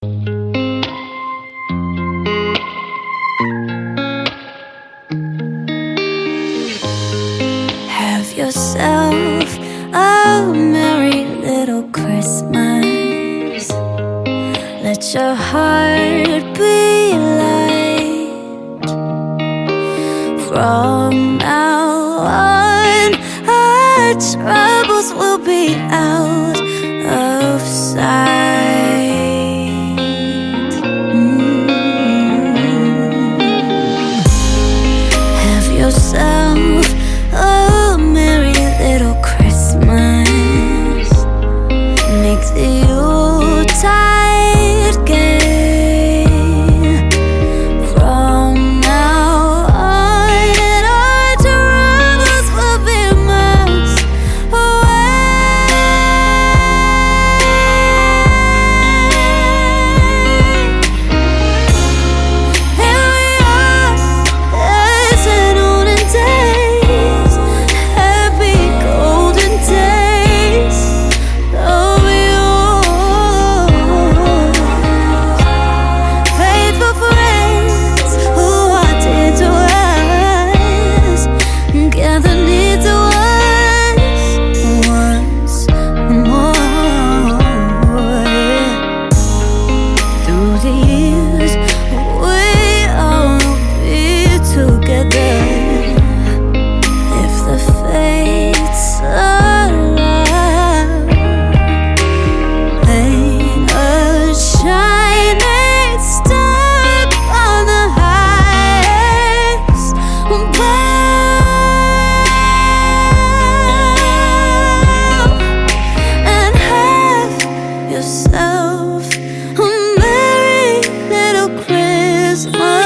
Have yourself a merry little Christmas. Let your heart be light. From now on, our troubles will be out of sight. Have yourself a merry little Christmas. Make the Yuletide gay. From now on, and our troubles will be miles away. Here we are, as in olden days, happy golden days of yours. Faithful friends who are dear to us, gather near to us once more. Through the years, we all be together. If the fates allow, ain't a shining star on the highest bough. And have yourself a merry little Christmas.